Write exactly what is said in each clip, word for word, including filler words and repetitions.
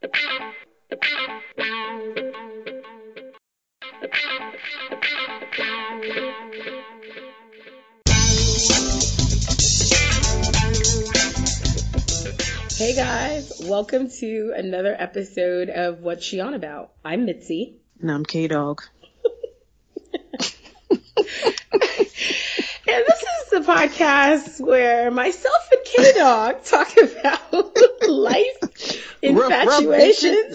Hey guys, welcome to another episode of What's She On About? I'm Mitzi. And I'm K-Dog. And this is the podcast where myself and K-Dog talk about life, infatuation,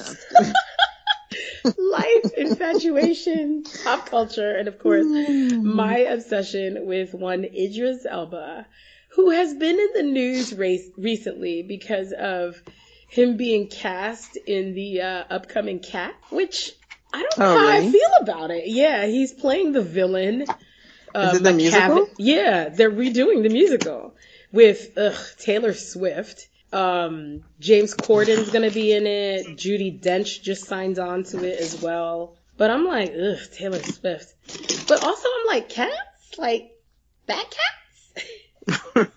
life, infatuation, pop culture, and of course, my obsession with one Idris Elba, who has been in the news race recently because of him being cast in the uh, upcoming Cat, which I don't know oh, how really? I feel about it. Yeah, he's playing the villain. Uh, Is it the McCav- musical? Yeah, they're redoing the musical with ugh, Taylor Swift. Um, James Corden's gonna be in it. Judi Dench just signed on to it as well. But I'm like, ugh, Taylor Swift. But also I'm like, cats? Like, bad cats?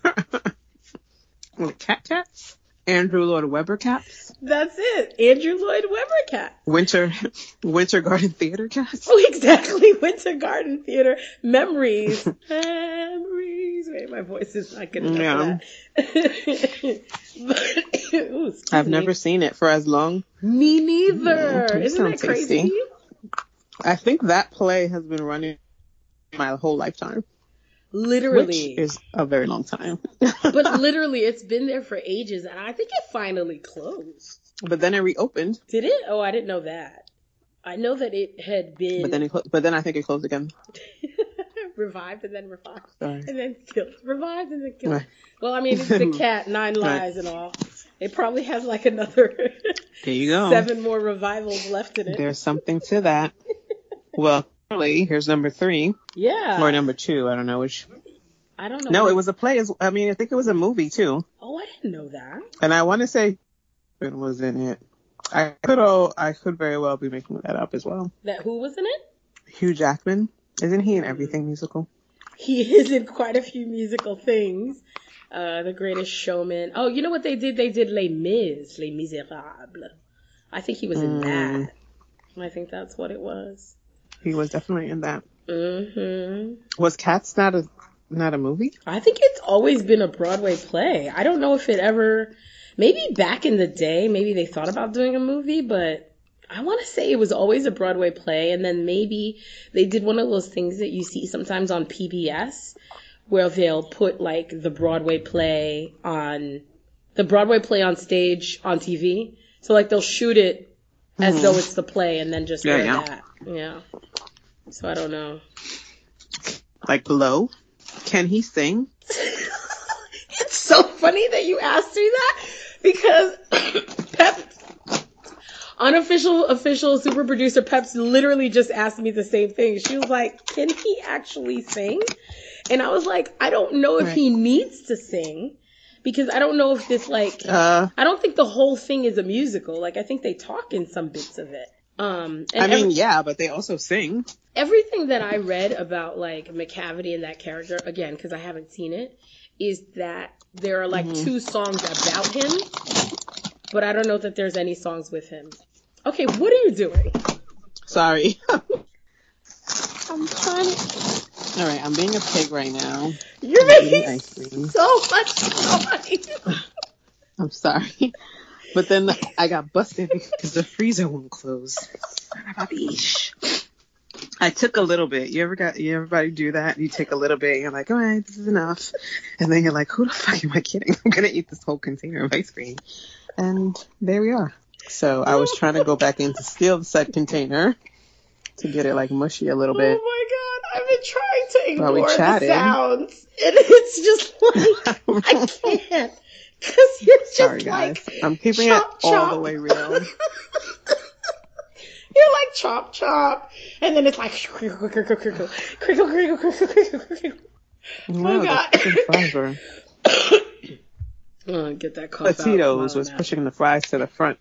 Like cat cats? Andrew Lloyd Webber cats? That's it. Andrew Lloyd Webber cats. Winter, Winter Garden Theater cats? Oh, exactly. Winter Garden Theater. Memories. Memories. Wait, my voice is not good enough yeah. for that. But, ooh, I've me. never seen it for as long. Me neither. Mm, Isn't that crazy? Tasty. I think that play has been running my whole lifetime. Literally. Which is a very long time. But literally, it's been there for ages, and I think it finally closed. But then it reopened. Did it? Oh, I didn't know that. I know that it had been... But then it, clo- but then I think it closed again. Revived and then revived. Sorry. And then killed. Revived and then killed. Right. Well, I mean, it's the Cat, Nine Lives right. and all. It probably has like another... There you go. Seven more revivals left in it. There's something to that. Well... Here's number three. Yeah. Or number two. I don't know which. I don't know. No, it was a play. I mean, I think it was a movie too. Oh, I didn't know that. And I want to say it was in it. I could. Oh, I could very well be making that up as well. That who was in it? Hugh Jackman. Isn't he in everything musical? He is in quite a few musical things. Uh, The Greatest Showman. Oh, you know what they did? They did Les Mis, Les Miserables. I think he was in mm. that. I think that's what it was. He was definitely in that. Mm-hmm. Was Cats not a not a movie? I think it's always been a Broadway play. I don't know if it ever... Maybe back in the day, maybe they thought about doing a movie, but I want to say it was always a Broadway play, and then maybe they did one of those things that you see sometimes on P B S, where they'll put, like, the Broadway play on... The Broadway play on stage on T V. So, like, they'll shoot it as mm. though it's the play, and then just yeah, wear yeah. that. Yeah. So I don't know. Like Blow? Can he sing? It's so funny that you asked me that because Pep, unofficial, official super producer Peps literally just asked me the same thing. She was like, can he actually sing? And I was like, I don't know if right. he needs to sing. Because I don't know if this, like, uh, I don't think the whole thing is a musical. Like, I think they talk in some bits of it. Um, and I mean, every, yeah, but they also sing. Everything that I read about, like, McCavity and that character, again, because I haven't seen it, is that there are, like, mm-hmm. two songs about him, but I don't know that there's any songs with him. Okay, what are you doing? Sorry. I'm trying to... All right, I'm being a pig right now. You're making ice cream. So much noise. I'm sorry. But then I got busted because the freezer won't close. I took a little bit. You ever got, you everybody do that? You take a little bit and you're like, all right, this is enough. And then you're like, who the fuck am I kidding? I'm going to eat this whole container of ice cream. And there we are. So I was trying to go back in to steal the said container to get it like mushy a little bit. Oh my God. I've been trying to ignore the chatted. sounds. And it's just like, I can't. Because you're just Sorry, like, guys. I'm keeping chop, it chop. all the way real. You're like chop, chop. And then it's like, crinkle, crinkle, crinkle, crinkle, crinkle, crinkle, crinkle, crinkle. No, oh, God. Fiber. Oh, get that cough out. Tito's was pushing the fries to the front.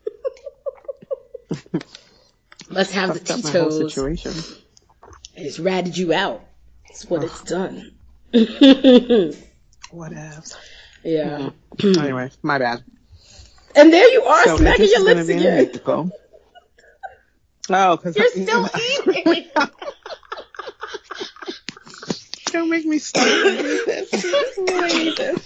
Let's have Fucked the up my whole Tito's. situation. It's ratted you out. That's what oh. it's done. Whatevs. Yeah. Mm-hmm. Anyway, my bad. And there you are, So smacking Idris your is gonna lips be in again. Mexico. Oh, because You're still eating. Don't make me stop. I hate this. I hate this.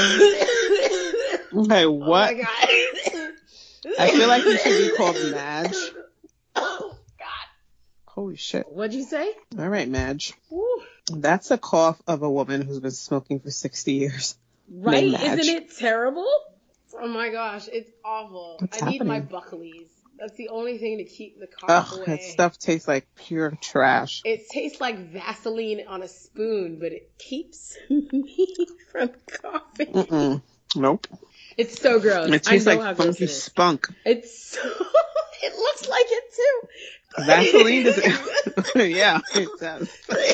Okay, what? Oh my God. I feel like you should be called Madge. Oh God. Holy shit. What'd you say? All right, Madge. Woo. That's a cough of a woman who's been smoking for sixty years. Right? Named Madge. Isn't it terrible? Oh my gosh, it's awful. What's I need my happening? Buckleys. That's the only thing to keep the cough Ugh, away. that stuff tastes like pure trash. It tastes like Vaseline on a spoon, but it keeps me from coughing. Mm-mm. Nope. It's so gross. It tastes I know how like gross funky it is. spunk. It's so... It looks like it too. Vaseline doesn't... Yeah, it does.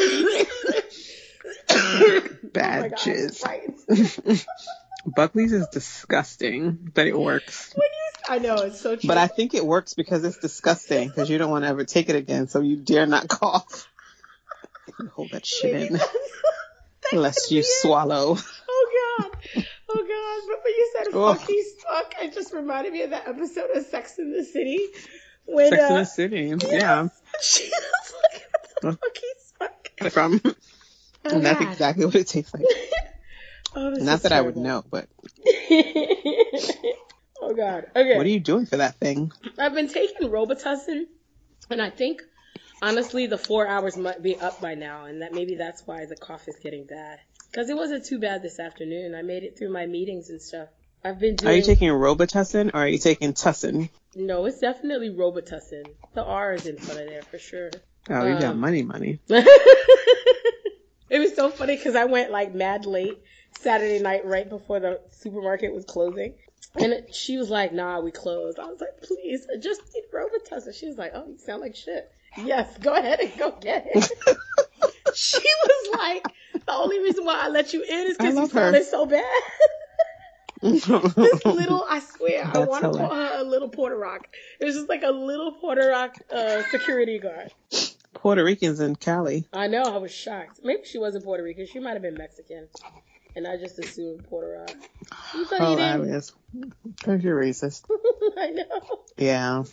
Badges. Oh my God, right. Buckley's is disgusting, but it works. When you, I know, it's so true. But I think it works because it's disgusting, because you don't want to ever take it again, so you dare not cough. You hold that shit in, that unless could you be it. swallow. Oh God. Oh God. But when you said Ugh. funky spunk, it just reminded me of that episode of Sex in the City. When, Sex uh, in the City, yeah. She was looking at the funky spunk. From, Oh, and that's God. exactly what it tastes like. Oh, this Not is that I would terrible. know, but Oh God. Okay. what are you doing for that thing? I've been taking Robitussin, and I think honestly the four hours might be up by now, and that maybe that's why the cough is getting bad. Because it wasn't too bad this afternoon. I made it through my meetings and stuff. I've been doing. Are you taking Robitussin or are you taking Tussin? No, it's definitely Robitussin. The R is in front of there for sure. Oh, you got Um, money, money. It was so funny because I went like mad late Saturday night right before the supermarket was closing. And it, she was like, nah, we closed. I was like, please, I just need Robitussin. She was like, oh, you sound like shit. Yes, go ahead and go get it. She was like, the only reason why I let you in is I because you love her. sounded so bad. This little, I swear, I That's want to call hilarious. her a little Puerto Rock. It was just like a little Puerto Rock uh, security guard. Puerto Ricans in Cali. I know, I was shocked. Maybe she wasn't Puerto Rican. She might have been Mexican. And I just assumed Puerto Rock. You thought he didn't? Hilarious. Because you're racist. I know. Yeah.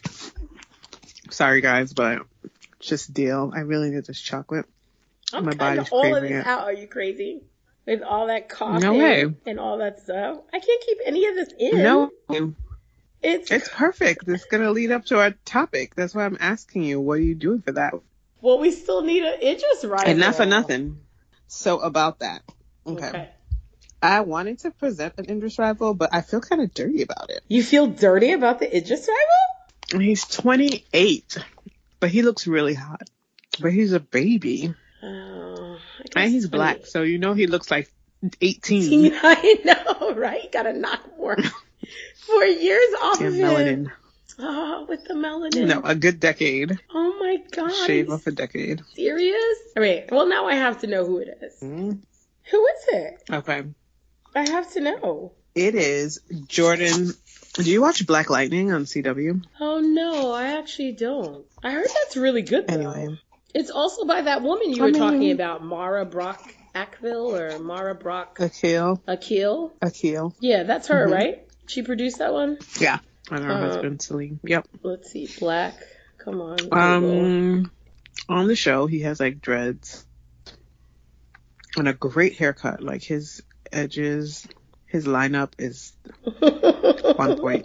Sorry, guys, but just deal. I really need this chocolate. I'm My cutting body's all of craving this it. out. Are you crazy? With all that coughing No way. and all that stuff. I can't keep any of this in. No, It's, it's perfect. It's going to lead up to our topic. That's why I'm asking you, what are you doing for that? well, we still need a Idris rival. And not for nothing. So about that. Okay. Okay. I wanted to present an Idris rival, but I feel kind of dirty about it. You feel dirty about the Idris rival? He's twenty-eight, but he looks really hot. But he's a baby. Oh, I guess And he's twenty. black, so you know he looks like eighteen. I know, right? You gotta knock more, four years off Yeah, of him. melanin. Oh, with the melanin. No, a good decade. Oh my God. Shave are off a decade. you serious? All right. Well, now I have to know who it is. Mm, Who is it? Okay. I have to know. It is Jordan. Do you watch Black Lightning on C W? Oh no, I actually don't. I heard that's really good though. Anyway. It's also by that woman you I were mean- talking about, Mara Brock Ackville or Mara Brock Akil. Akil. Akil. Yeah, that's her, Mhm. right? She produced that one. Yeah. And her Uh, husband, Celine. Yep. Let's see, Black. Come on. Google. Um, on the show, he has like dreads and a great haircut. Like his edges, his lineup is on point.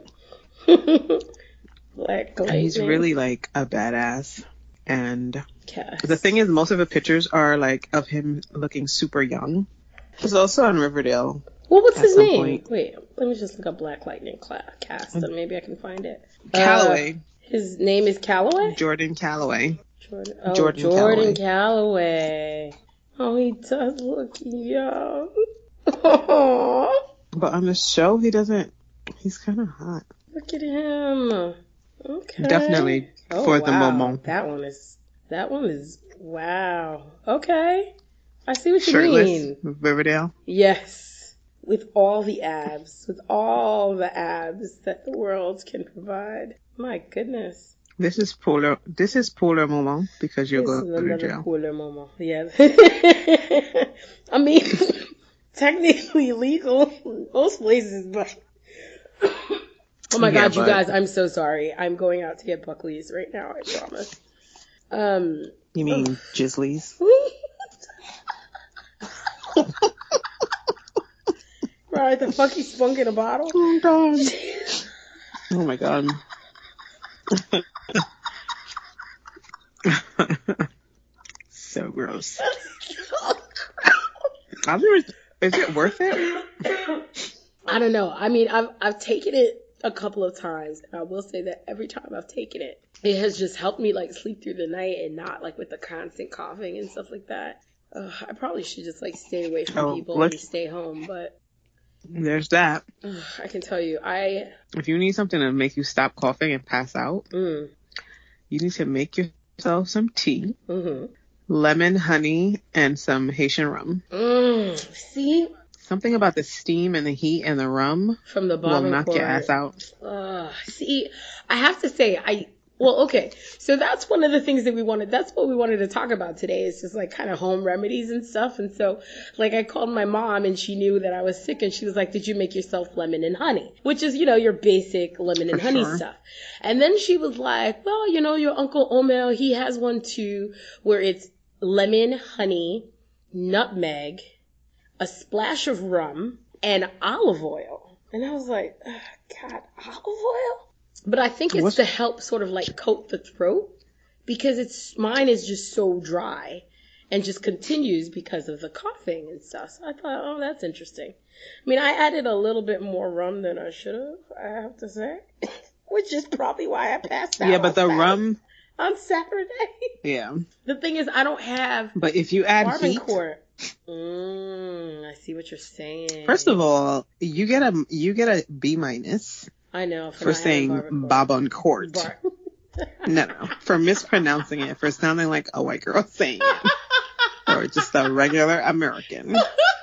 Black And he's Lightning. really like a badass. And Cast. the thing is, most of the pictures are like of him looking super young. He's also on Riverdale. Well, what's at his some name? point. Wait, let me just look up Black Lightning cla- cast, and maybe I can find it. Calloway. Uh, his name is Calloway? Jordan Calloway. Jordan, oh, Jordan Jordan Calloway. Oh, he does look young. Aww, But on the show, he doesn't. He's kind of hot. look at him. Okay. Definitely Oh, for the wow. moment. That one is, that one is, wow. Okay. I see what you Shirtless. mean. Riverdale. Yes. With all the abs. With all the abs that the world can provide. My goodness. This is polar. This is polar moment because you're This is going to another jail. cooler moment. Yeah. I mean, technically legal in most places, but Oh my Yeah, God, you but guys, I'm so sorry. I'm going out to get Buckley's right now, I promise. Um, you mean Jizzlies? Right, the fuck he spunk in a bottle? Oh God. Oh my God. So gross. I've never, is it worth it? I don't know. I mean, I've I've taken it a couple of times, and I will say that every time I've taken it, it has just helped me like sleep through the night and not like with the constant coughing and stuff like that. Uh, I probably should just like stay away from Oh, people let's- and stay home, but There's that. uh, I can tell you, I If you need something to make you stop coughing and pass out, mm, you need to make yourself some tea, mm-hmm. lemon, honey, and some Haitian rum. mm, see Something about the steam and the heat and the rum from the will bottom knock your ass out. Uh, see, I have to say, I well, okay. So that's one of the things that we wanted. That's what we wanted to talk about today. Is just like kind of home remedies and stuff. And so, like, I called my mom, and she knew that I was sick, and she was like, "Did you make yourself lemon and honey?" Which is, you know, your basic lemon and For honey sure. stuff. And then she was like, "Well, you know, your Uncle Omel, he has one too, where it's lemon, honey, nutmeg, a splash of rum, and olive oil." And I was like, oh, God, olive oil? But I think it's What's- to help sort of like coat the throat, because it's mine is just so dry and just continues because of the coughing and stuff. So I thought, oh, that's interesting. I mean, I added a little bit more rum than I should have, I have to say, which is probably why I passed out. Yeah, but the on Saturday- rum, on Saturday. yeah. The thing is, I don't have But if you add heat, Barbancourt. Mm, I see what you're saying. first of all, you get a you get a B minus I know for not having saying Barbancourt. Baboncourt. Bar- No, no, for mispronouncing it, for sounding like a white girl saying it, or just a regular American.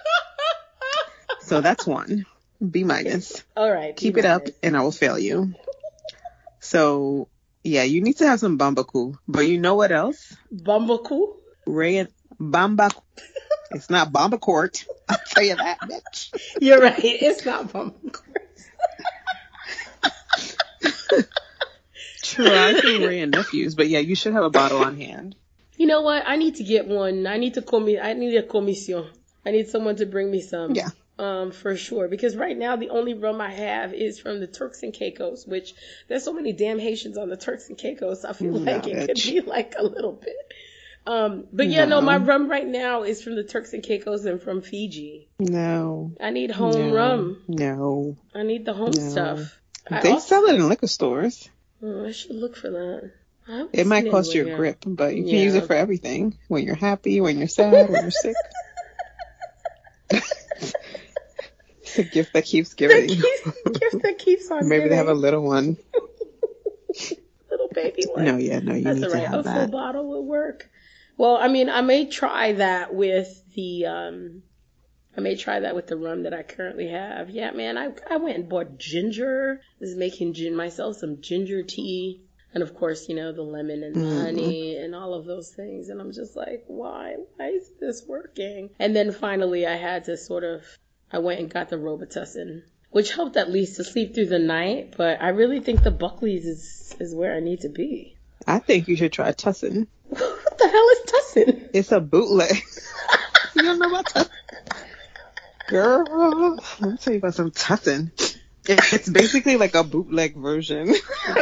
So that's one. B minus. All right. Keep B it up minus. and I will fail you. So, yeah, you need to have some Bambaku. But you know what else? Bumbaku. Ray Bamba. It's not Bambacourt. I'll tell you that, bitch. You're right. It's not Bumbacourt. True, I think Ray and nephews. But yeah, you should have a bottle on hand. You know what? I need to get one. I need to call me. I need a commission. I need someone to bring me some. Yeah. Um, for sure. Because right now the only rum I have is from the Turks and Caicos, which there's so many damn Haitians on the Turks and Caicos. I feel No, like it could bitch. be like a little bit. Um, but yeah, no. No. my rum right now is from the Turks and Caicos and from Fiji. No. I need home no, rum. No. I need the home No. stuff. I They also- sell it in liquor stores. Oh, I should look for that. I haven't It might seen cost you a anywhere. grip, but you can Yeah. use it for everything. When you're happy, when you're sad, when you're sick. It's a gift that keeps The giving. gift, gift that keeps on Maybe they have a giving. little one. Little baby one. No, yeah, no, you That's need all to right. have A full that. bottle would work. Well, I mean, I may try that with the um, I may try that with the rum that I currently have. Yeah, man, I I went and bought ginger. This is making gin myself some ginger tea, and of course, you know, the lemon and the Mm. honey and all of those things. And I'm just like, why? Why is this working? And then finally, I had to sort of I went and got the Robitussin, which helped at least to sleep through the night. But I really think the Buckley's is is where I need to be. I think you should try Tussin. What the hell is Tussin? It's a bootleg. You don't know about Tussin? Girl, let me tell you about some Tussin. It's basically like a bootleg version.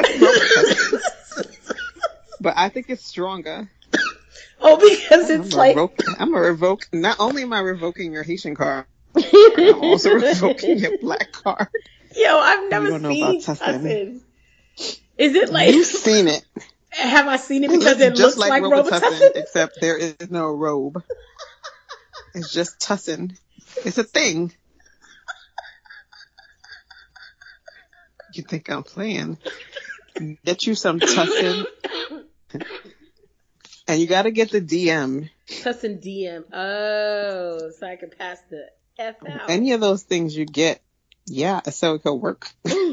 But I think it's stronger. Oh, because I'm it's a like revoke, I'm a revoke. Not only am I revoking your Haitian card, I'm also revoking your black card. Yo, I've never You don't know seen about Tussin. Tussin. Is it like? You've seen it. Have I seen it because it just looks like, like Robitussin, Robitussin? except there is no robe. It's just Tussin. It's a thing. You think I'm playing? Get you some Tussin. And you gotta get the D M. Tussin D M. Oh, so I can pass the F out. Any of those things you get, yeah, so it could work.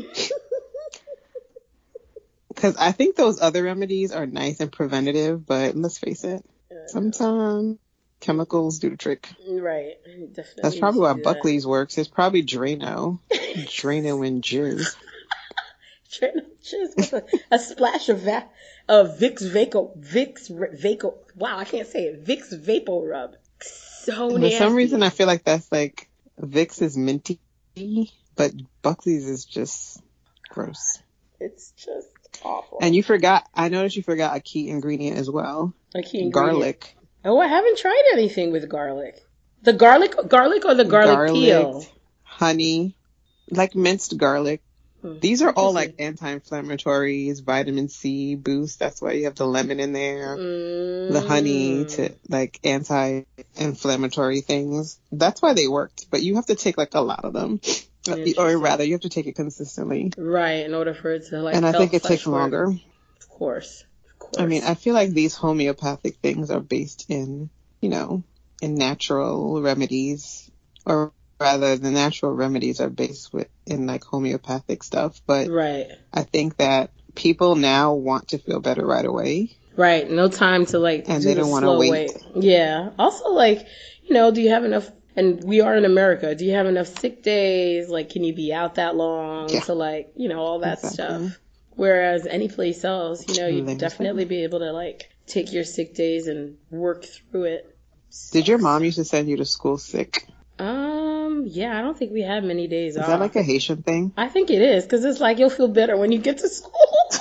Because I think those other remedies are nice and preventative, but let's face it, sometimes chemicals do the trick. Right. Definitely. That's probably why should do that. Buckley's works. It's probably Drano. Drano and Jizz. Just with a, a splash of va- of Vicks Vaco Vicks Vaco. Wow, I can't say it. Vicks Vapor Rub. So For nasty. some reason, I feel like that's like Vicks is minty, but Buckley's is just gross. It's just awful. And you forgot. I noticed you forgot a key ingredient as well. A key ingredient. Garlic. Oh, I haven't tried anything with garlic. The garlic, garlic or the garlic, garlic peel? Honey, like minced garlic. Hmm. These are all like anti-inflammatories, vitamin C boost. That's why you have the lemon in there. Mm. The honey to like anti-inflammatory things. That's why they worked. But you have to take like a lot of them. Or rather, you have to take it consistently. Right, in order for it to like And I help think it fight takes for longer. it. Of course. Of course. I mean, I feel like these homeopathic things are based in, you know, in natural remedies, or rather the natural remedies are based with in like homeopathic stuff. But right. I think that people now want to feel better right away. Right. No time to like and do they the don't want to slow wait. wait. Yeah. Also, like, you know, do you have enough? And we are in America. Do you have enough sick days? Like, can you be out that long Yeah. to like, you know, all that Exactly. stuff? Whereas any place else, you know, you'd Let me definitely say. be able to like take your sick days and work through it. Did your mom used to send you to school sick? Um, yeah, I don't think we have many days Is off. that like a Haitian thing? I think it is, because it's like you'll feel better when you get to school.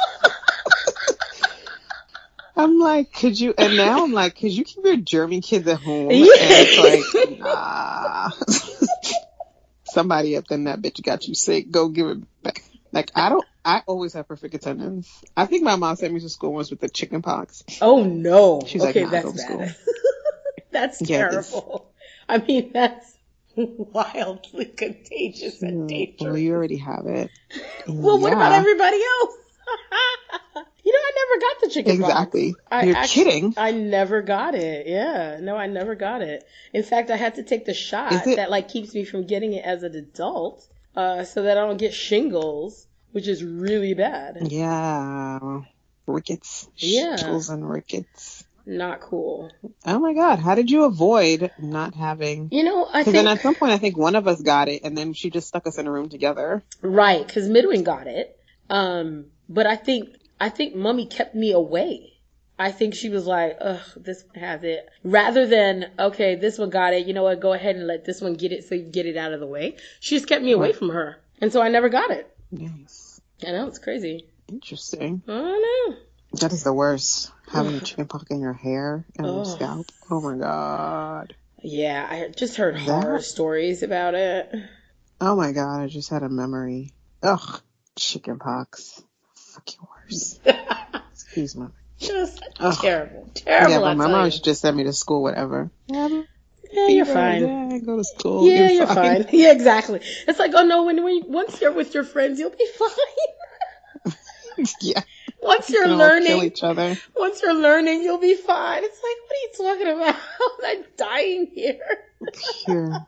I'm like, could you? And now I'm like, could you keep your German kids at home? Yeah. And it's like, nah. Somebody up in that bitch got you sick. Go give it back. Like, I don't, I always have perfect attendance. I think my mom sent me to school once with the chicken pox. Oh, no. She's like, okay, nah, that's go to school. bad. That's Yeah, it is. terrible. I mean, that's wildly contagious and dangerous. Well, you already have it. Well, what Yeah. about everybody else? You know, I never got the chicken pox. Exactly. I You're actually- kidding. I never got it. Yeah. No, I never got it. In fact, I had to take the shot Is it- that like keeps me from getting it as an adult, uh, so that I don't get shingles, which is really bad. Yeah. Rickets. Yeah. Shingles and rickets. Not cool. Oh my God. How did you avoid not having... You know, I Because think... then at some point, I think one of us got it, and then she just stuck us in a room together. Right, because Midwin got it. Um, but I think I think Mummy kept me away. I think she was like, ugh, this one has it. Rather than, okay, this one got it. You know what? Go ahead and let this one get it so you get it out of the way. She just kept me away Right. from her. And so I never got it. Yes. I know, it's crazy. Interesting. I don't know. That is the worst. Having chicken pox in your hair and your Ugh. scalp. Oh my God. Yeah, I just heard That- horror stories about it. Oh my God. I just had a memory. Ugh. Chicken pox. Fucking worse. Excuse me. Just Ugh. terrible. Terrible, Yeah, I but my tell mom you. should just send me to school, whatever. Yeah, Yeah, you're fine. Yeah, go to school. Yeah, you're fine. Yeah, exactly. It's like, oh no, when, when you, once you're with your friends, you'll be fine. Yeah. Once you're We'll kill learning, each other. once you're learning, you'll be fine. It's like, what are you talking about? I'm dying here. Here.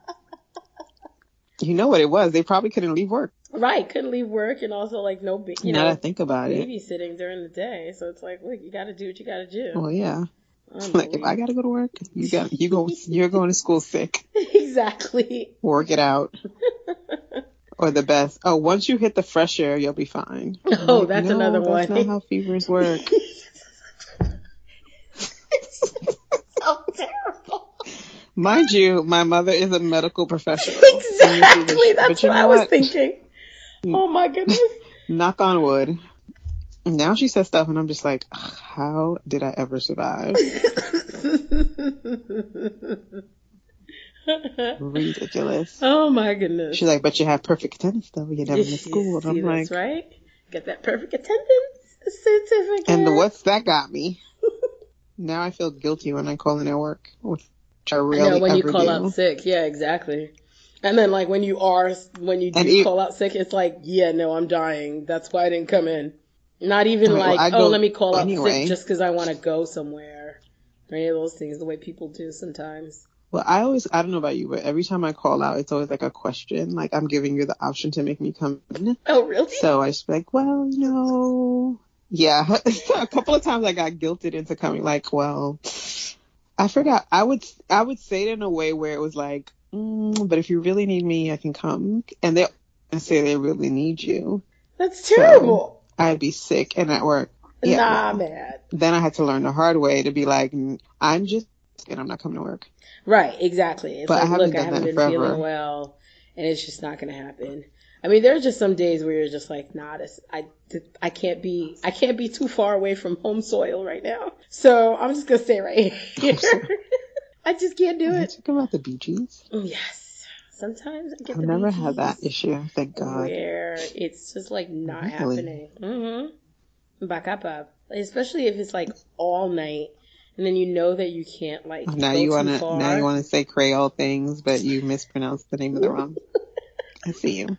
You know what it was? They probably couldn't leave work. Right, couldn't leave work, and also like no, ba- you now know, that I think about it. babysitting during the day. So it's like, look, you got to do what you got to do. Well, yeah. Like if Unbelievable. I gotta go to work, you got you go. You're going to school sick. Exactly. Work it out. Or the best. Oh, once you hit the fresh air, you'll be fine. I'm Oh, like, that's no, another that's one. not how fevers work. So terrible. Mind you, my mother is a medical professional. Exactly. That's But you what know I was what? thinking. Oh my goodness. Knock on wood. Now she says stuff, and I'm just like, ugh, how did I ever survive? Ridiculous. Oh my goodness. She's like, but you have perfect attendance, though. You never miss school. And See, I'm that's like, right. Get that perfect attendance certificate. and the, what's that got me? Now I feel guilty when I call in at work, which I I rarely know, when you ever call do. out sick. Yeah, exactly. And then like when you are, when you do And it- call out sick, it's like, yeah, no, I'm dying. That's why I didn't come in. Not even Right, well, like, I oh, go let me call out anyway. sick just because I want to go somewhere. Or any of those things, the way people do sometimes. Well, I always, I don't know about you, but every time I call out, it's always like a question. Like, I'm giving you the option to make me come in. Oh, really? So I just be like, well, you know, yeah. A couple of times I got guilted into coming. Like, well, I forgot. I would, I would say it in a way where it was like, mm, but if you really need me, I can come. And they say they really need you. That's terrible. So I'd be sick and at work. Yeah, nah, well, man. Then I had to learn the hard way to be like, I'm just and I'm not coming to work. Right, exactly. It's but like, I look, I haven't been forever. feeling well, and it's just not going to happen. I mean, there are just some days where you're just like, nah, this, I, I can't be, I can't be too far away from home soil right now. So I'm just going to stay right here. I just can't do Are it. you talking about the Bee Gees? Yes. Sometimes I get I've the never Bee Gees had that issue, thank God. Where it's just like not really? happening. Mm-hmm. Back up, up. Especially if it's like all night. And then you know that you can't like now go you too wanna far. now you wanna say Creole things, but you mispronounced the name of the rum. I see you.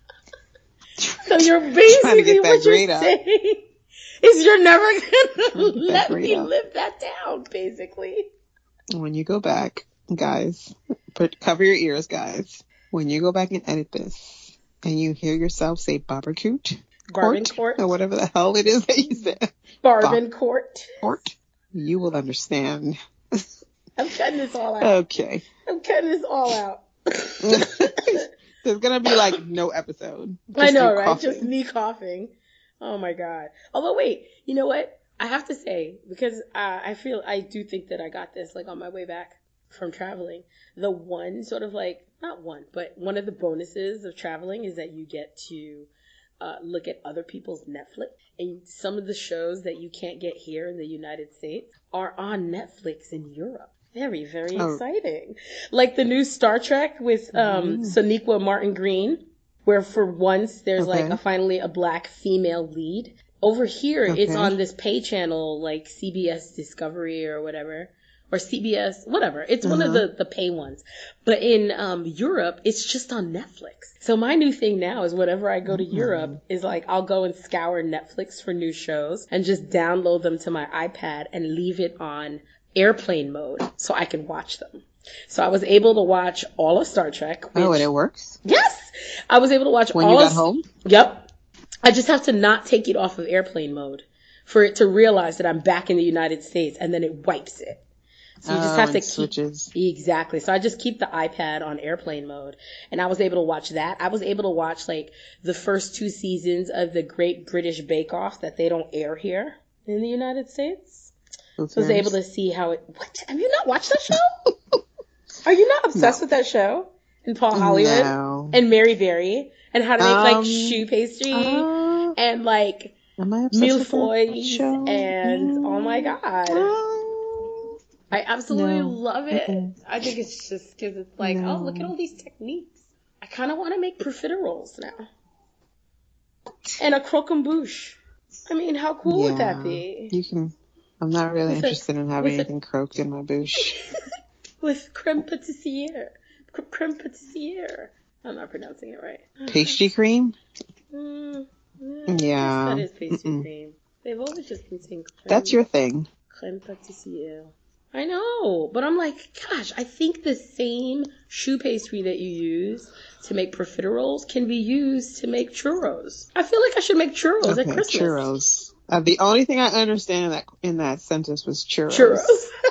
So you're basically what you're up. saying is you're never gonna let me up. live that down. Basically, when you go back, guys, put cover your ears, guys. When you go back and edit this, and you hear yourself say Barbancourt, Barbancourt, or whatever the hell it is that you said, Barbancourt. Court. You will understand. I'm cutting this all out. Okay. I'm cutting this all out. There's gonna be like no episode. I know, right? Coughing. Just me coughing. Oh my God. Although, wait, you know what? I have to say, because uh, I feel, I do think that I got this like on my way back from traveling. The one sort of like, not one, but one of the bonuses of traveling is that you get to uh, look at other people's Netflix. And some of the shows that you can't get here in the United States are on Netflix in Europe. Very, very oh. exciting. Like the new Star Trek with um, mm. Sonequa Martin Green, where for once there's okay. like a, finally a black female lead. Over here, okay. it's on this pay channel like C B S Discovery or whatever. Or C B S, whatever. It's uh-huh. one of the, the pay ones. But in um, Europe, it's just on Netflix. So my new thing now is whenever I go to mm-hmm. Europe, is like I'll go and scour Netflix for new shows and just download them to my iPad and leave it on airplane mode so I can watch them. So I was able to watch all of Star Trek. Which, oh, and it works? Yes! I was able to watch when all of... When of... you got home? Yep. I just have to not take it off of airplane mode for it to realize that I'm back in the United States, and then it wipes it. So you just oh, have to keep switches. Exactly. So I just keep the iPad on airplane mode, and I was able to watch that. I was able to watch like the first two seasons of the Great British Bake Off that they don't air here in the United States. Okay. So I was able to see how it. What? Have you not watched that show? Are you not obsessed no. with that show? And Paul Hollywood no. and Mary Berry and how to make um, like shoe pastry uh, and like millefeuilles and oh my God. Uh, I absolutely no. love it. Mm-mm. I think it's just because it's like, no. oh, look at all these techniques. I kind of want to make profiteroles now. And a croquembouche. I mean, how cool yeah, would that be? You can. I'm not really with interested a, in having anything a, croaked in my bouche. With creme pâtissière. Creme pâtissière. I'm not pronouncing it right. Pastry cream? Mm, yeah. yeah. That is pastry Mm-mm. cream. They've always just been saying creme. That's your thing. Creme pâtissière. I know, but I'm like, gosh, I think the same choux pastry that you use to make profiteroles can be used to make churros. I feel like I should make churros okay, at Christmas. Churros. Uh, the only thing I understand in that in that sentence was churros. Churros.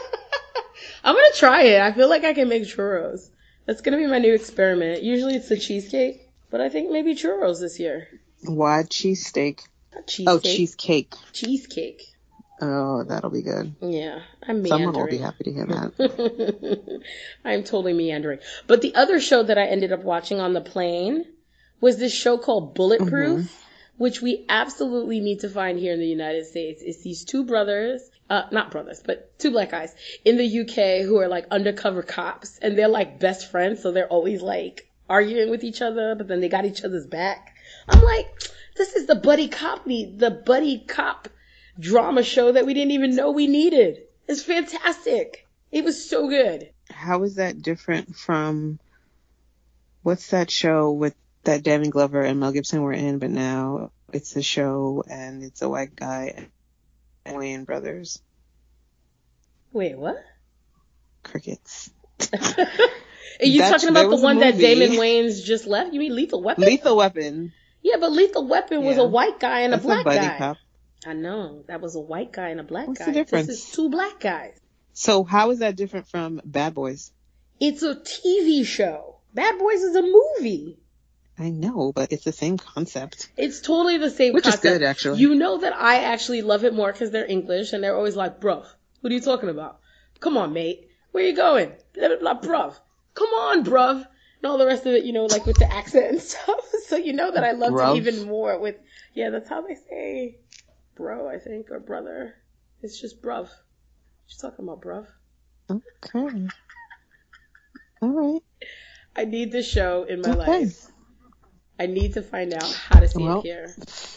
I'm gonna try it. I feel like I can make churros. That's gonna be my new experiment. Usually it's the cheesecake, but I think maybe churros this year. Why cheesesteak? Cheesecake. Oh, cheesecake. Cheesecake. Oh, that'll be good. Yeah, I'm meandering. Someone will be happy to hear that. I'm totally meandering. But the other show that I ended up watching on the plane was this show called Bulletproof, mm-hmm. which we absolutely need to find here in the United States. It's these two brothers, uh, not brothers, but two black guys in the U K who are like undercover cops, and they're like best friends, so they're always like arguing with each other, but then they got each other's back. I'm like, this is the buddy cop, the buddy cop drama show that we didn't even know we needed. It's fantastic. It was so good. How is that different from what's that show with that Danny Glover and Mel Gibson were in, but now it's a show and it's a white guy and Wayans Brothers? Wait, what? Crickets. Are you That's, talking about the one that Damon Wayans just left? You mean Lethal Weapon? Lethal Weapon. Yeah, but Lethal Weapon was yeah. a white guy and That's a black a buddy guy. Cop. I know. That was a white guy and a black What's guy. The difference? This is two black guys. So how is that different from Bad Boys? It's a T V show. Bad Boys is a movie. I know, but it's the same concept. It's totally the same Which concept. is good, actually. You know that I actually love it more because they're English and they're always like, bruv, what are you talking about? Come on, mate. Where you going? Blah, blah, blah, bruv. Come on, bruv. And all the rest of it, you know, like with the accent and stuff. So you know that I loved Bruv. it even more with, yeah, that's how they say bro, I think, or brother. It's just bruv. What you talking about, bruv? Okay. All right. I need this show in my Okay. life. I need to find out how to see Well, it here.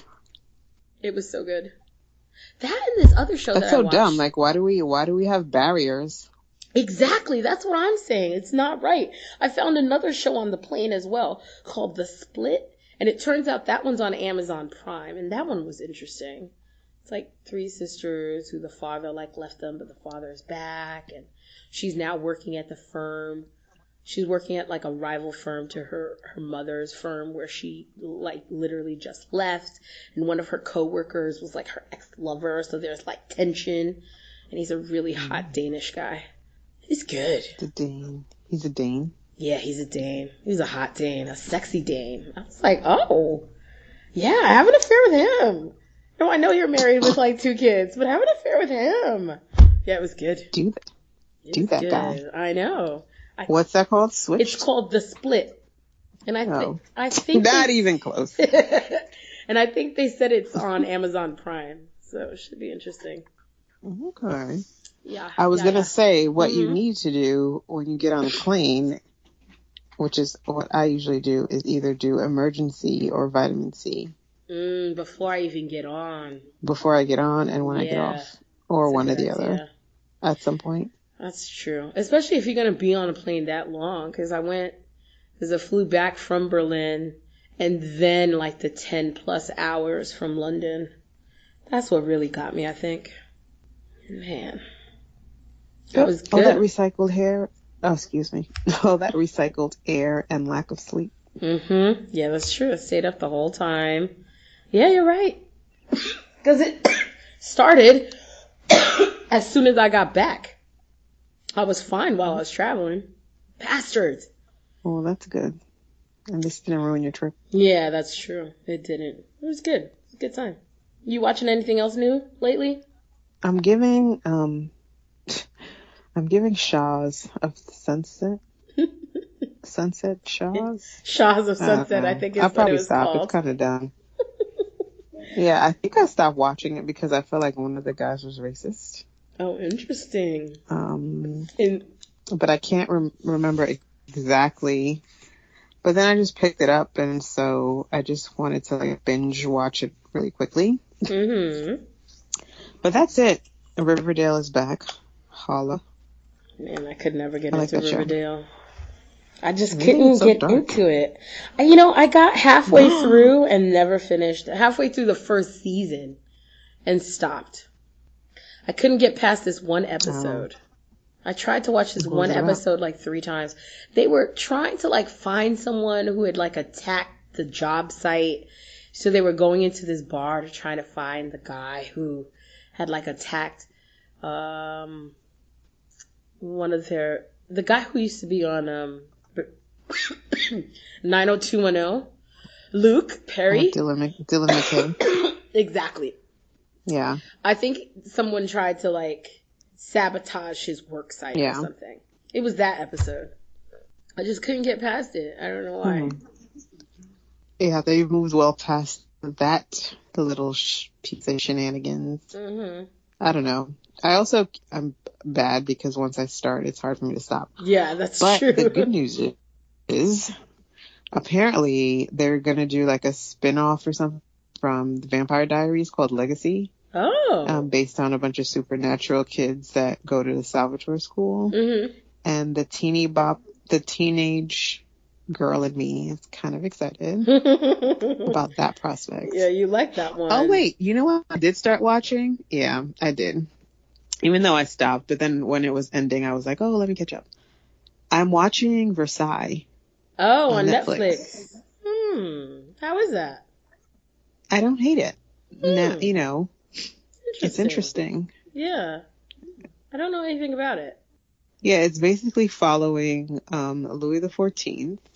It was so good. That and this other show That's that so I watched. dumb. Like, why do we why do we have barriers? Exactly. That's what I'm saying. It's not right. I found another show on the plane as well called The Split. And it turns out that one's on Amazon Prime. And that one was interesting. It's like three sisters who the father like left them, but the father is back. And she's now working at the firm. She's working at like a rival firm to her, her mother's firm where she like literally just left. And one of her coworkers was like her ex-lover. So there's like tension. And he's a really hot Danish guy. He's good. The Dane. He's a Dane. Yeah, he's a Dane. He's a hot Dane, a sexy Dane. I was like, oh, yeah, have an affair with him. No, I know you're married with like two kids, but have an affair with him. Yeah, it was good. Do that. It Do was that good. guy. I know. I, What's that called? Switch? It's called The Split. And I, th- Oh. I think... Not they- even close. And I think they said it's on Amazon Prime, so it should be interesting. Okay. Yeah. I was yeah, going to yeah. say what you Mhm. need to do when you get on a plane, which is what I usually do, is either do emergency or vitamin C Mm, before I even get on. before I get on and when I get Yeah. off. Or That's a one or good the other idea. at some point. That's true. Especially if you're going to be on a plane that long. Because I went, because I flew back from Berlin and then like the ten plus hours from London. That's what really got me, I think. Man. That was All that good. recycled hair. Oh, excuse me. All that recycled air and lack of sleep. Mm-hmm. Yeah, that's true. I stayed up the whole time. Yeah, you're right. Because it started as soon as I got back. I was fine while I was traveling. Bastards. Well, that's good. And this didn't ruin your trip. Yeah, that's true. It didn't. It was good. It was a good time. You watching anything else new lately? I'm giving, um, I'm giving Shaws of Sunset. Sunset Shaws? Shaws of I don't Sunset, I know. think is I'll what it probably was stop. called. It's kind of dumb. Yeah, I think I stopped watching it because I feel like one of the guys was racist. Oh, interesting. Um, And but I can't rem- remember exactly. But then I just picked it up, and so I just wanted to like binge watch it really quickly. mm-hmm. But that's it. Riverdale is back. Holla. Man, I could never get I like into that show. Riverdale. I just Really? couldn't It's so get dark. into it. I, you know, I got halfway through and never finished. Halfway through the first season and stopped. I couldn't get past this one episode. I tried to watch this What one was it about? episode like three times. They were trying to like find someone who had like attacked the job site. So they were going into this bar to try to find the guy who had like attacked um one of their the guy who used to be on um nine oh two one oh, Luke Perry. Uh, Dylan, Mc- Dylan McKay. Exactly. Yeah. I think someone tried to like sabotage his work site Yeah. or something. It was that episode. I just couldn't get past it. I don't know why. Mhm. Yeah, they've moved well past that, the little sh- piece of shenanigans. Mm-hmm. I don't know. I also, I'm bad because once I start, it's hard for me to stop. Yeah, that's But true. the good news is, is apparently they're going to do like a spin-off or something from the Vampire Diaries called Legacy, Oh. um, based on a bunch of supernatural kids that go to the Salvatore school. Mm-hmm. And the teeny bop, the teenage girl in me is kind of excited about that prospect. Yeah, you like that one. Oh, wait. You know what I did start watching? Yeah, I did. Even though I stopped, but then when it was ending, I was like, oh, let me catch up. I'm watching Versailles. Oh, on, on Netflix. Netflix. Hmm. How is that? I don't hate it. Now, Hmm. you know, Interesting. it's interesting. Yeah. I don't know anything about it. Yeah, it's basically following um, Louis the fourteenth.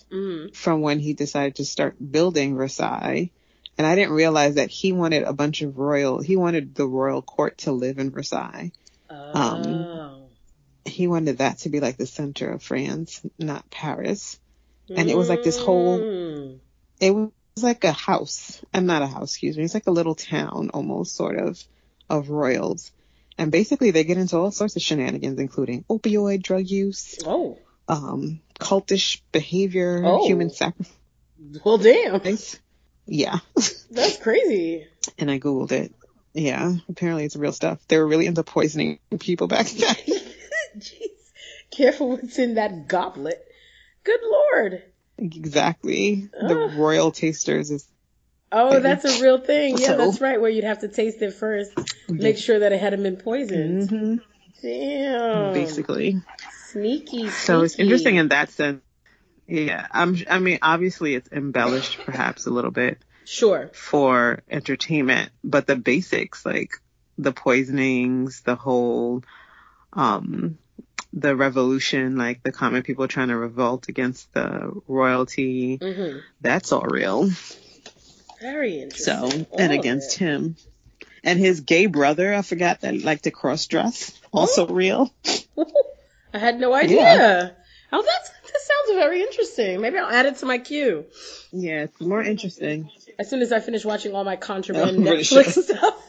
Mm. from when he decided to start building Versailles. And I didn't realize that he wanted a bunch of royal, he wanted the royal court to live in Versailles. Oh. Um, he wanted that to be like the center of France, not Paris. And it was like this whole, Mm. it was like a house. I'm not a house, excuse me. It's like a little town almost, sort of, of royals. And basically they get into all sorts of shenanigans, including opioid drug use, Oh. um, cultish behavior, Oh. human sacrifice. Well, damn. Yeah. That's crazy. And I Googled it. Yeah, apparently it's real stuff. They were really into poisoning people back then. Jeez. Careful what's in that goblet. Good Lord. Exactly. Ugh. The royal tasters is. Oh, that's a real thing. Yeah, So- that's right. Where you'd have to taste it first. Make sure that it hadn't been poisoned. Mm-hmm. Damn. Basically. Sneaky, So it's sneaky. interesting in that sense. Yeah, I'm. I mean, obviously it's embellished perhaps a little bit Sure. for entertainment, but the basics, like the poisonings, the whole, um, the revolution, like the common people trying to revolt against the royalty, Mm-hmm. that's all real. Very interesting. So, All and of against it. him. And his gay brother, I forgot that liked to cross dress, also real. I had no idea. Yeah. Oh, that's that sounds very interesting. Maybe I'll add it to my queue Yeah, it's more interesting. as soon as I finish watching all my contraband Oh, for Netflix sure. stuff.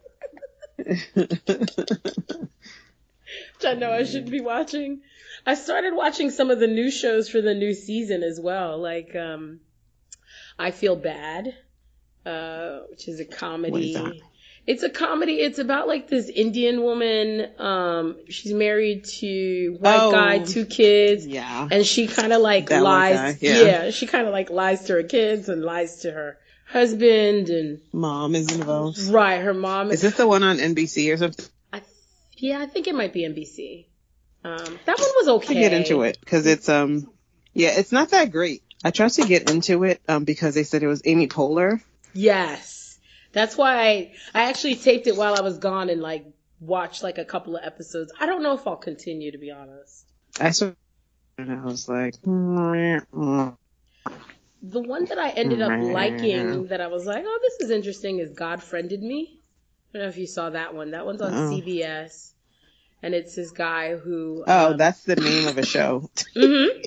Which I know I shouldn't be watching. I started watching some of the new shows for the new season as well, like um, I Feel Bad, uh, which is a comedy. What is that? It's a comedy. It's about like this Indian woman. Um, she's married to white Oh. guy, two kids. Yeah. And she kind of like That white lies. guy, yeah. she kind of like lies to her kids and lies to her husband and Mom is involved. right. Her mom Is this the one on N B C or something? I, yeah, I think it might be N B C. Um, that one was okay. To get into it because it's um yeah, it's not that great. I tried to get into it um because they said it was Amy Poehler. Yes. That's why I, I actually taped it while I was gone and like watched like a couple of episodes. I don't know if I'll continue, to be honest. I saw and I was like, mm, The one that I ended up liking that I was like, oh, this is interesting is God Friended Me. I don't know if you saw that one. That one's on Oh. C B S. And it's this guy who... oh, um, that's the name of a show. mhm.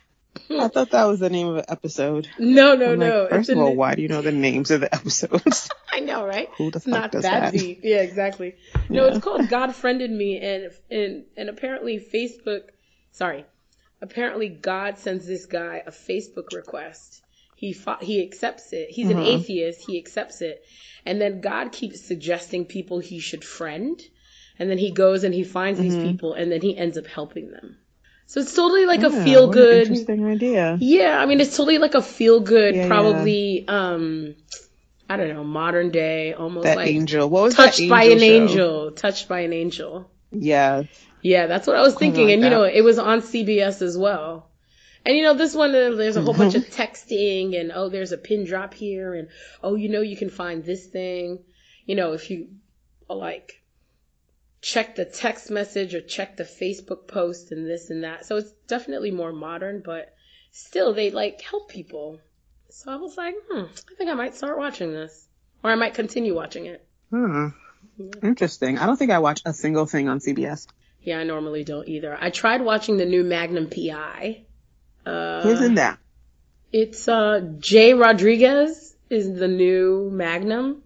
I thought that was the name of an episode. No, no, I'm no. like, first it's of all, an- why do you know the names of the episodes? I know, right? Who the It's fuck not does that that? deep. Yeah, exactly. No, Yeah. it's called God Friended Me, and and and apparently Facebook. Sorry, apparently God sends this guy a Facebook request. He fo- he accepts it. He's an Mhm. atheist. He accepts it, and then God keeps suggesting people he should friend, and then he goes and he finds these Mhm. people, and then he ends up helping them. So it's totally like Yeah, a feel what an good. interesting idea. Yeah, I mean, it's totally like a feel good, Yeah, probably, um, I don't know, modern day, almost That like angel. What was touched that by angel an show? angel, touched by an angel. Yeah. Yeah, that's what I was Something thinking. like And, you that. know, it was on C B S as well. And, you know, this one, uh, there's a whole bunch Mm-hmm. of texting and, oh, there's a pin drop here. And, oh, you know, you can find this thing. You know, if you, like, check the text message or check the Facebook post and this and that. So it's definitely more modern, but still they like help people. So I was like, hmm, I think I might start watching this. Or I might continue watching it. Hmm. Interesting. I don't think I watch a single thing on C B S. Yeah, I normally don't either. I tried watching the new Magnum P I. Uh, Who's in that? It's uh, Jay Rodriguez is the new Magnum.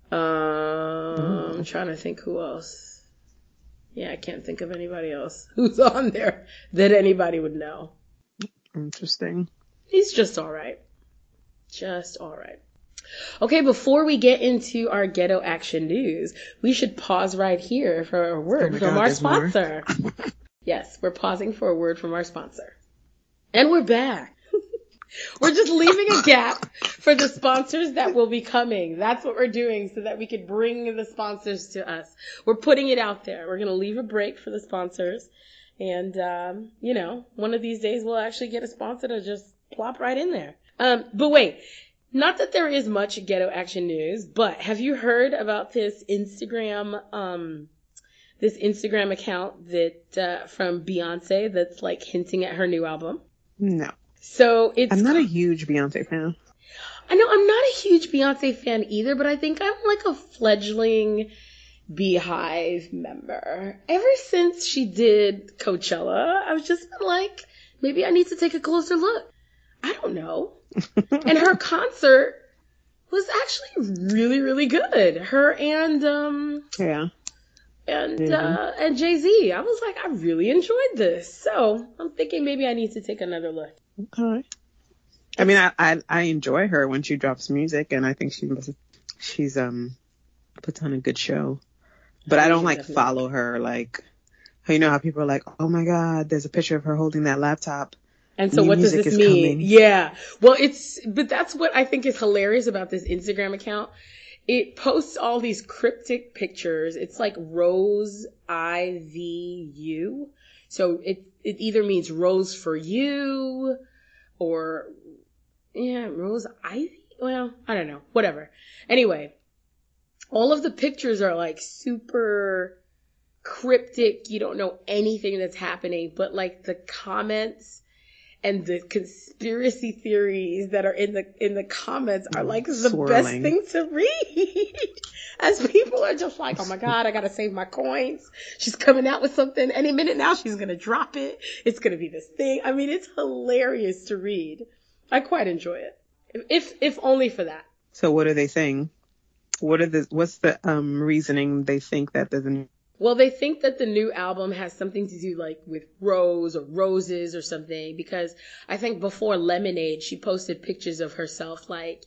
Um, I'm trying to think who else. Yeah, I can't think of anybody else who's on there that anybody would know. Interesting. He's just all right. Just all right. Okay, before we get into our ghetto action news, we should pause right here for a word Oh my from God, our there's more? sponsor. Yes, we're pausing for a word from our sponsor. And we're back. We're just leaving a gap for the sponsors that will be coming. That's what we're doing so that we could bring the sponsors to us. We're putting it out there. We're going to leave a break for the sponsors. And, um, you know, one of these days we'll actually get a sponsor to just plop right in there. Um, but wait, not that there is much ghetto action news, but have you heard about this Instagram, um, this Instagram account that, uh, from Beyonce that's like hinting at her new album? No. So it's. I'm not a huge Beyonce fan. I know I'm not a huge Beyonce fan either, but I think I'm like a fledgling Beehive member. Ever since she did Coachella, I've just been like, maybe I need to take a closer look. I don't know. And her concert was actually really, really good. Her and um yeah, and mm-hmm. uh and Jay-Z. I was like, I really enjoyed this. So I'm thinking maybe I need to take another look. All right. I mean, I, I I enjoy her when she drops music, and I think she must, she's um puts on a good show. But I don't like definitely. follow her like, you know how people are like, oh my God, there's a picture of her holding that laptop. And so New what does this mean? Coming. Yeah. Well, it's, but that's what I think is hilarious about this Instagram account. It posts all these cryptic pictures. It's like Rose I V U. So it, it either means Rose for you or, yeah, Rose Ivy. Well, I don't know. Whatever. Anyway, all of the pictures are like super cryptic. You don't know anything that's happening, but like the comments and the conspiracy theories that are in the in the comments are like the Swirling. best thing to read. As people are just like, oh my God, I gotta save my coins. She's coming out with something any minute now. She's gonna drop it. It's gonna be this thing. I mean, it's hilarious to read. I quite enjoy it, if if only for that. So what are they saying? What are the what's the um reasoning they think that there's a Well, they think that the new album has something to do like with rose or roses or something, because I think before Lemonade, she posted pictures of herself like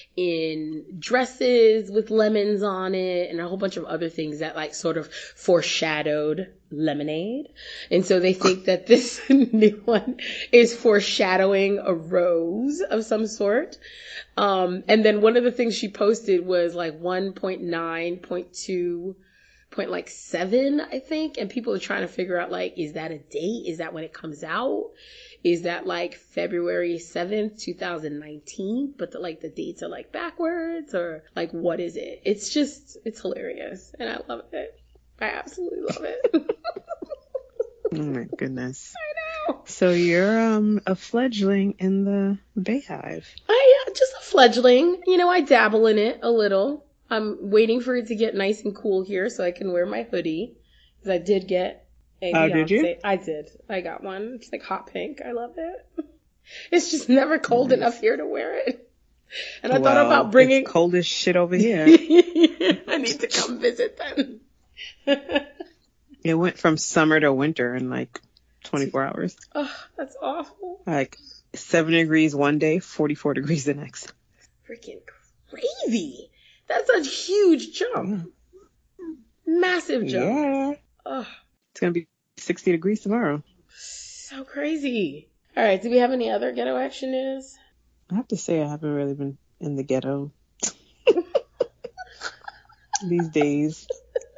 in dresses with lemons on it and a whole bunch of other things that like sort of foreshadowed Lemonade. And so they think that this new one is foreshadowing a rose of some sort. Um, and then one of the things she posted was like one point nine point two point like seven, I think, and people are trying to figure out like, is that a date? Is that when it comes out? Is that like February seventh, twenty nineteen? But the, like the dates are like backwards, or like what is it? It's just, it's hilarious, and I love it. I absolutely love it. Oh my goodness. I know. So you're um a fledgling in the Beehive. I uh, just a fledgling. You know, I dabble in it a little. I'm waiting for it to get nice and cool here so I can wear my hoodie. Because I did get a Oh, Beyonce. did you? I did. I got one. It's like hot pink. I love it. It's just never cold Nice. enough here to wear it. And I well, thought about bringing... It's cold as shit over here. I need to come visit then. It went from summer to winter in like twenty-four hours. Oh, that's awful. Like seven degrees one day, forty-four degrees the next. Freaking crazy. That's a huge jump. Yeah. Massive jump. Yeah. Oh, It's going to be sixty degrees tomorrow. so crazy. All right. Do we have any other ghetto action news? I have to say I haven't really been in the ghetto these days.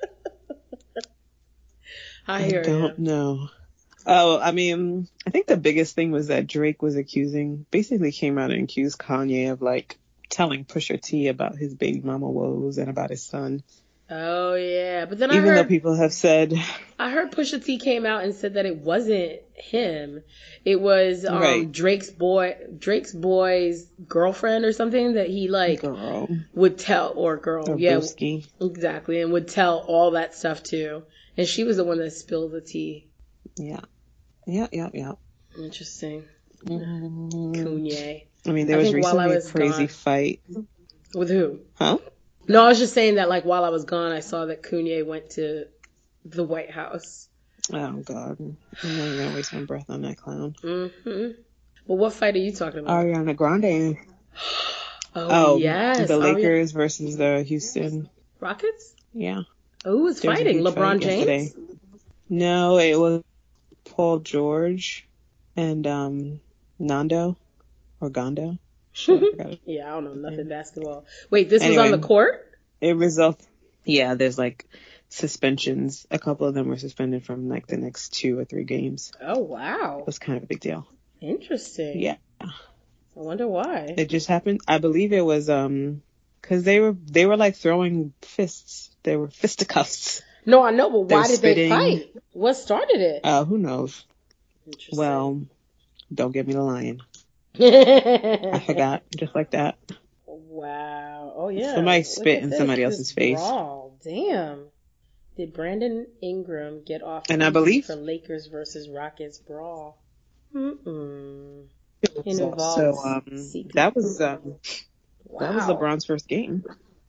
I hear I don't you. know. Oh, I mean, I think the biggest thing was that Drake was accusing, basically came out and accused Kanye of like telling Pusha T about his baby mama woes and about his son. Oh yeah, but then Even I heard though people have said, I heard Pusha T came out and said that it wasn't him. It was um, Right. Drake's boy, Drake's boy's girlfriend or something that he like girl, would tell, or girl, or yeah, Broski. exactly, and would tell all that stuff too. And she was the one that spilled the tea. Yeah. Yeah, yeah, yeah. Interesting. Mm. Kanye. I mean, there I was think while I recently was a crazy gone- fight. With who? Huh? No, I was just saying that like while I was gone, I saw that Kanye went to the White House. Oh, God. I'm not even going to waste my breath on that clown. Mm-hmm. Well, what fight are you talking about? Ariana Grande. Oh, Oh, yes. the Oh, yeah. Lakers versus the Houston. Rockets? Yeah. Who was There was a fighting? huge LeBron fight James? yesterday. No, it was Paul George and um Nando or Gondo. Shit, I forgot it. Yeah, I don't know nothing basketball. Wait, this Anyway. was on the court? It resulted. Yeah, there's like suspensions. A couple of them were suspended from like the next two or three games. Oh, wow. It was kind of a big deal. Interesting. Yeah. I wonder why. It just happened. I believe it was um because they were they were like throwing fists. They were fisticuffs. No, I know, but why They're did they spitting. fight? What started it? Uh, who knows? Interesting. Well, don't get me the lion. I forgot, just like that. Wow. Oh yeah. Somebody Look spit at in this, somebody this else's face. brawl. Damn. Did Brandon Ingram get off And I easy believe for Lakers versus Rockets brawl? Mm-mm. so, so um, that was um, wow. that was LeBron's first game.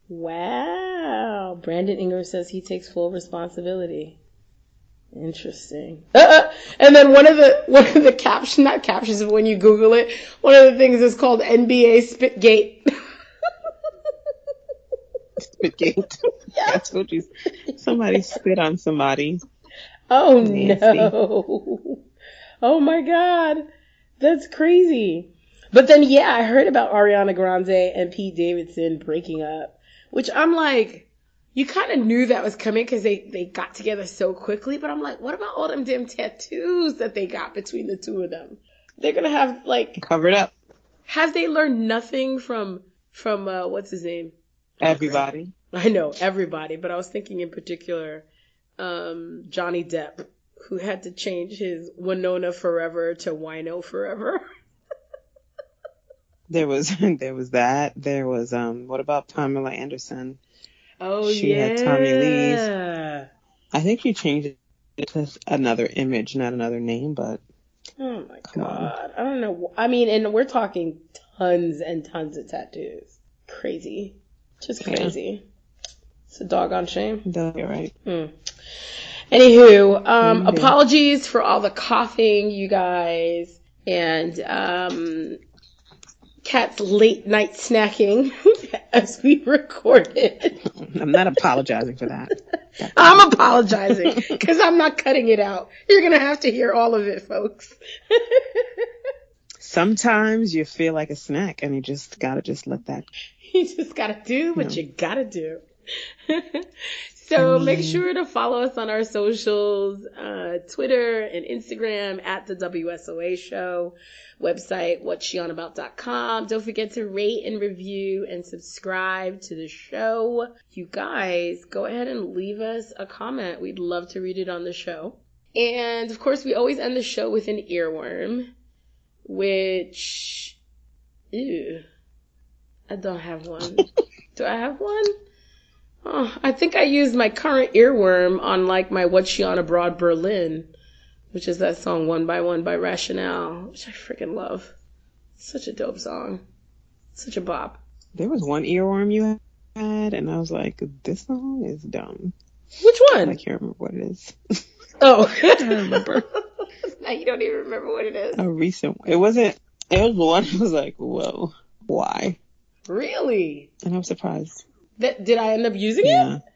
Wow. Brandon Ingram says he takes full responsibility. Interesting. Uh, and then one of the one of the caption not captions but when you Google it, one of the things is called N B A Spitgate. Spitgate. Yeah. I told you. Somebody spit on somebody. Oh Nasty. no. Oh my god. That's crazy. But then yeah, I heard about Ariana Grande and Pete Davidson breaking up, which I'm like, you kind of knew that was coming because they, they got together so quickly. But I'm like, what about all them damn tattoos that they got between the two of them? They're going to have, like... Covered up. Have they learned nothing from, from uh, what's his name? Everybody. I know, everybody. But I was thinking in particular, um, Johnny Depp, who had to change his Winona Forever to Wino Forever. There was there was that. There was, um, what about Pamela Anderson? Oh, she yeah. had Tommy Lee's. I think she changed it to another image, not another name, but... Oh, my God. On. I don't know. I mean, and we're talking tons and tons of tattoos. Crazy. Just crazy. Yeah. It's a doggone shame. You're right. Hmm. Anywho, um, mm-hmm. apologies for all the coughing, you guys. And, um... Kat's late night snacking as we recorded. I'm not apologizing for that. I'm apologizing because I'm not cutting it out. You're going to have to hear all of it, folks. Sometimes you feel like a snack and you just got to just let that. You just got to do what no. you got to do. So I mean, make sure to follow us on our socials, uh, Twitter and Instagram at the W S O A Show. Website, what's she on about dot com. Don't forget to rate and review and subscribe to the show. You guys, go ahead and leave us a comment. We'd love to read it on the show. And, of course, we always end the show with an earworm, which, ew, I don't have one. Do I have one? Oh, I think I used my current earworm on, like, my What's She On Abroad Berlin, which is that song One by One by Rationale, which I freaking love. Such a dope song. Such a bop. There was one earworm you had, and I was like, this song is dumb. Which one? I can't remember what it is. Oh. I don't remember. Now you don't even remember what it is. A recent one. It wasn't, it was one I was like, whoa, why? Really? And I was surprised. That, did I end up using yeah. it?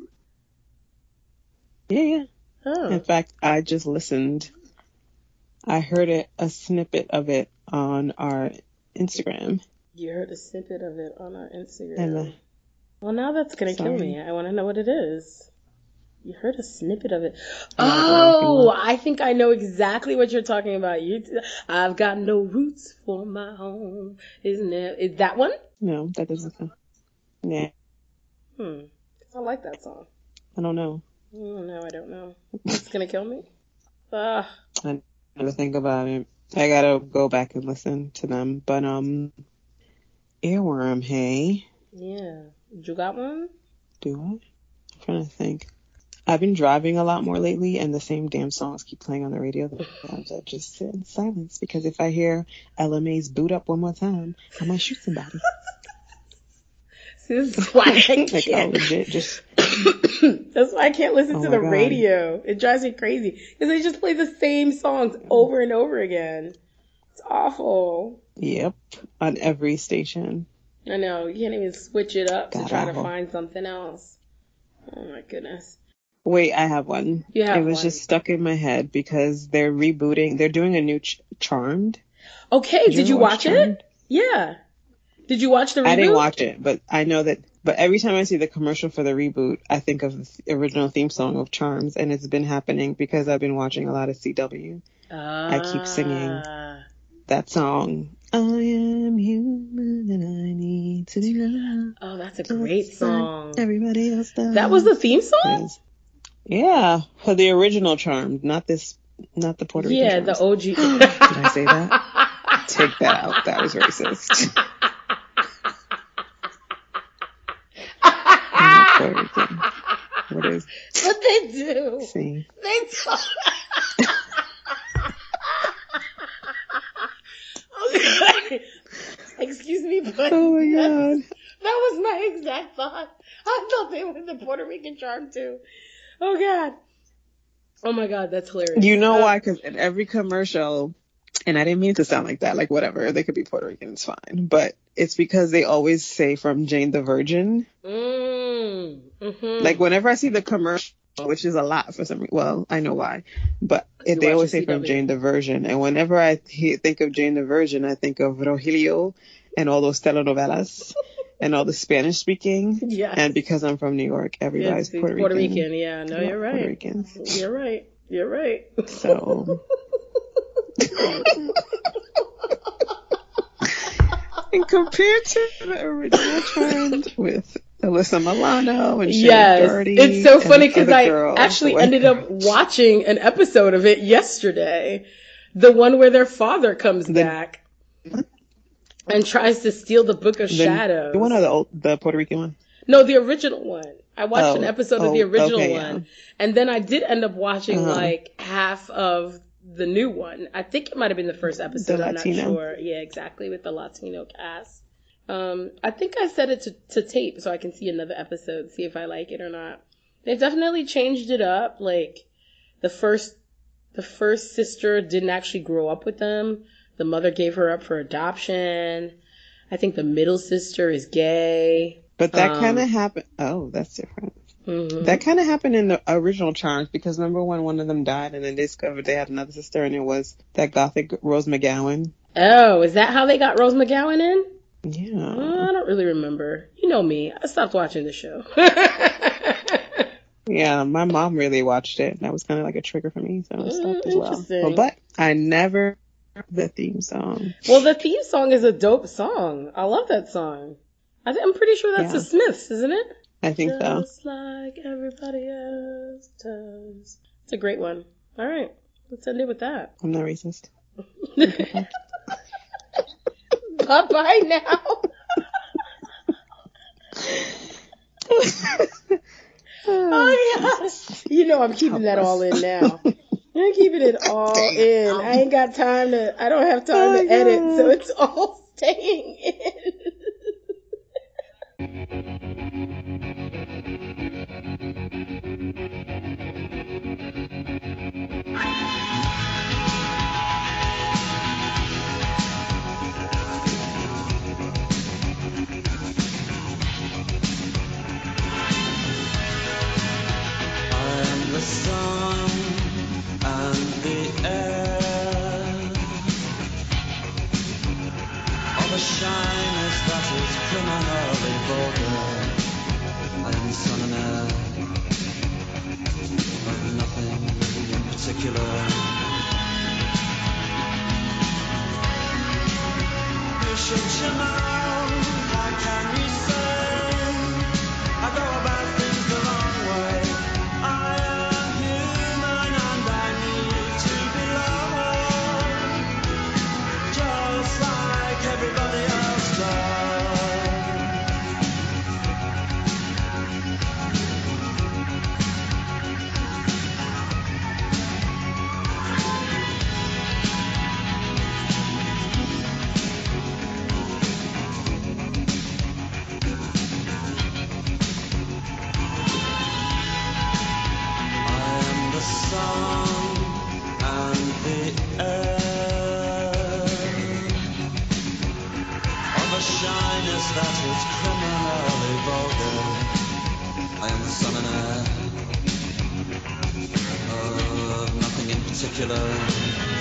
Yeah, yeah. Oh. In fact, I just listened. I heard it, a snippet of it on our Instagram. You heard a snippet of it on our Instagram. And, uh, well, now that's going to kill me. I want to know what it is. You heard a snippet of it. Yeah, Oh, I think I know exactly what you're talking about. You, t- I've got no roots for my home. Isn't it? Is that one? No, that doesn't sound. Yeah. Hmm. I like that song. I don't know. Oh, no, I don't know. It's gonna kill me. Ah. I never think about it. I gotta go back and listen to them. But um, earworm, hey. Yeah. You got one? Do I? I'm trying to think. I've been driving a lot more lately, and the same damn songs keep playing on the radio. I just sit in silence because if I hear L M A's "Boot Up" one more time, I might shoot somebody. This is why I can't. Like, oh, legit, just. That's why I can't listen oh to the God. radio. It drives me crazy because they just play the same songs over and over again. It's awful. Yep, on every station. I know. You can't even switch it up God, to try awful. to find something else. Oh my goodness. Wait, I have one. You have It was one. just stuck in my head because they're rebooting. They're doing a new ch- Charmed. Okay, did, did you watch, watch it? Yeah. Did you watch the reboot? I didn't watch it, but I know that. But every time I see the commercial for the reboot, I think of the original theme song of Charms, and it's been happening because I've been watching a lot of C W. Ah. I keep singing that song. I am human and I need to be loved. Oh, that's a great song. Everybody else does. That was the theme song? Yeah, for the original Charmed, not this, not the Puerto Rican Yeah, Charms. the O G. Did I say that? Take that out. That was racist. I'm not Puerto Rican. What is? What they do? See. They talk. Excuse me, but Oh my god. that was my exact thought. I thought they were the Puerto Rican charm too. Oh god. Oh my god, that's hilarious. You know uh, why? Because in every commercial, and I didn't mean to sound like that, like whatever, they could be Puerto Rican, it's fine. But it's because they always say from Jane the Virgin. Mm, mm-hmm. Like whenever I see the commercial, which is a lot for some reason, well, I know why, but if they always say C W. from Jane the Virgin. And whenever I he- think of Jane the Virgin, I think of Rogelio and all those telenovelas and all the Spanish speaking. Yes. And because I'm from New York, everybody's Yes, Puerto, Puerto Rican. Rican. Yeah, no, Yeah, you're right. Puerto Ricans. You're right. You're right. So. And compared to the original trend with Alyssa Milano and Shannon Yes, Doherty, it's so funny because because I actually ended up watching an episode of it yesterday. The one where their father comes The- back and tries to steal the Book of the, Shadows. the one or the old, the Puerto Rican one? No, the original one. I watched Oh, an episode oh, of the original okay, one. yeah. And then I did end up watching Uh-huh. like half of the new one. I think it might have been the first episode. The I'm not Latino. sure. Yeah, exactly, with the Latino cast. Um, I think I set it to, to tape so I can see another episode, see if I like it or not. They've definitely changed it up. Like the first, the first sister didn't actually grow up with them. The mother gave her up for adoption. I think the middle sister is gay. But that Um, kind of happened. Oh, that's different. Mhm. That kind of happened in the original Charms because remember when one of them died and then they discovered they had another sister and it was that gothic Rose McGowan? Oh, is that how they got Rose McGowan in? Yeah. Uh, I don't really remember. You know me. I stopped watching the show. Yeah, my mom really watched it. And that was kind of like a trigger for me, so I stopped as well. Interesting. Well, but I never the theme song. Well, the theme song is a dope song. I love that song. I think I'm pretty sure that's Yeah. the Smiths, isn't it? I think so. Just like everybody else does. It's a great one. All right, let's end it with that. I'm not racist. Bye bye now. Oh yes. You know I'm keeping that all in now. I'm keeping it all in. I ain't got time to. I don't have time Oh, to edit, God. so it's all staying in. I am the sun and the air of a shyness that is criminally vulgar. I am sun and air of nothing in particular. You should you know, how can you say I go about things the wrong way? I am human and I need to belong, just like everybody else does. I am the sun and the air of a shyness that is criminally vulgar. I am the sun and air of nothing in particular.